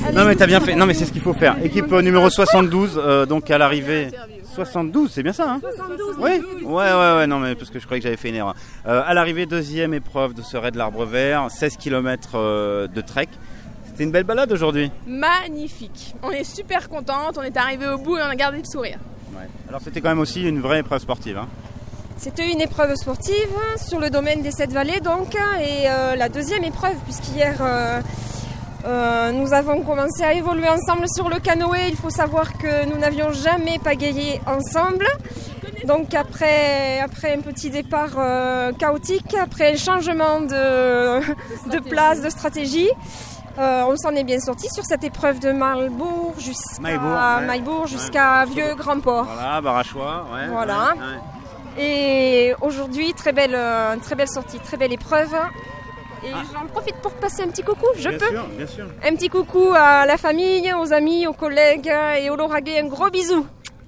Non mais t'as bien fait, non mais c'est ce qu'il faut faire. Équipe numéro 72, donc à l'arrivée... 72, c'est bien ça hein? 72. Oui. Ouais, non mais parce que je croyais que j'avais fait une erreur. À l'arrivée, deuxième épreuve de ce raid de l'Arbre Vert, 16 km de trek. C'était une belle balade aujourd'hui. Magnifique. On est super contente, on est arrivé au bout et on a gardé le sourire. Ouais. Alors c'était quand même aussi une vraie épreuve sportive. Hein. C'était une épreuve sportive sur le domaine des 7 vallées donc, et la deuxième épreuve puisqu'hier nous avons commencé à évoluer ensemble sur le canoë. Il faut savoir que nous n'avions jamais pagayé ensemble. Donc après un petit départ chaotique, après un changement de place, de stratégie, on s'en est bien sorti sur cette épreuve de Maillebourg jusqu'à Vieux Grand-Port. Voilà, Barachois. Ouais, voilà. Ouais. Et aujourd'hui, très belle sortie, très belle épreuve. Et j'en profite pour passer un petit coucou, Bien sûr. Un petit coucou à la famille, aux amis, aux collègues et aux Lauragais, un gros bisou.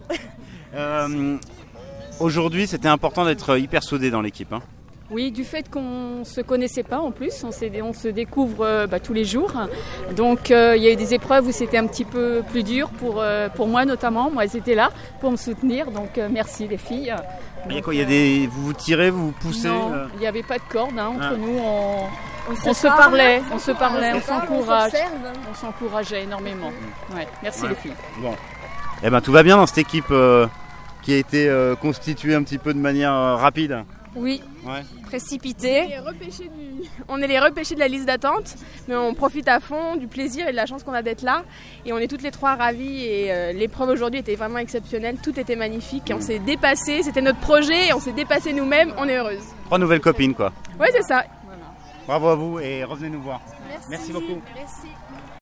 Aujourd'hui, c'était important d'être hyper soudé dans l'équipe. Hein. Oui, du fait qu'on ne se connaissait pas en plus, on se découvre tous les jours. Donc il y a eu des épreuves où c'était un petit peu plus dur pour moi notamment. Moi, elles étaient là pour me soutenir, donc merci les filles. Il y a quoi, vous vous tirez, vous vous poussez? Non, il n'y avait pas de corde entre nous. On se parlait, on s'encourage. On s'encourageait énormément. Ouais, merci les filles. Bon. Eh ben, tout va bien dans cette équipe qui a été constituée un petit peu de manière rapide. Oui, ouais. Précipité. On est les repêchés de la liste d'attente, mais on profite à fond du plaisir et de la chance qu'on a d'être là. Et on est toutes les trois ravis et l'épreuve aujourd'hui était vraiment exceptionnelle, tout était magnifique. Et on s'est dépassé, c'était notre projet et on s'est dépassé nous-mêmes, on est heureuses. 3 nouvelles copines quoi. Ouais, c'est ça. Voilà. Bravo à vous et revenez nous voir. Merci beaucoup. Merci.